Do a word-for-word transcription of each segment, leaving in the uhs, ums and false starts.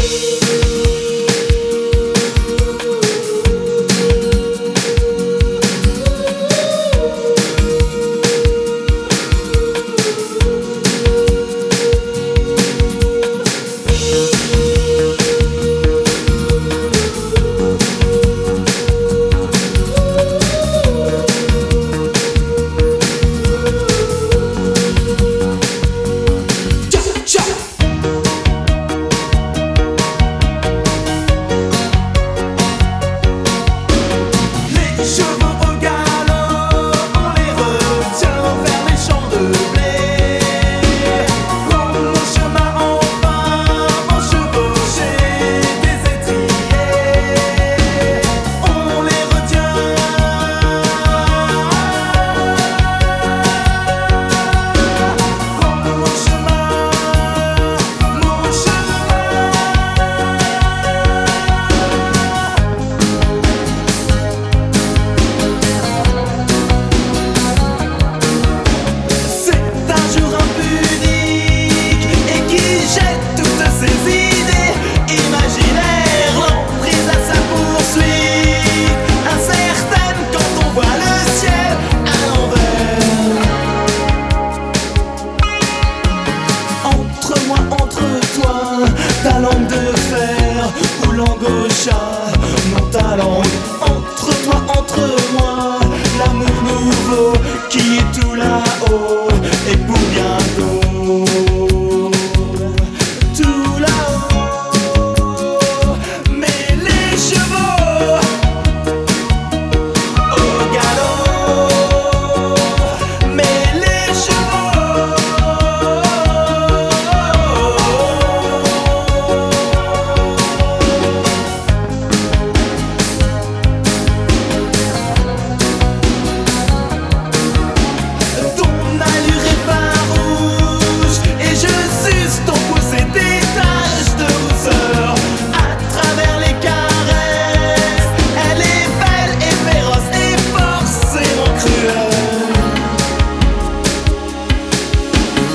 Ta langue de fer ou langue au chat, non ta langue entre toi, entre moi, l'amour nouveau qui est tout là-haut et pour bientôt, tout là-haut. Mais les chevaux au galop, mais les chevaux.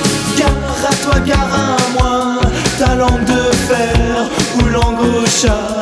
Gare à moi, ta langue de fer ou langue au chat.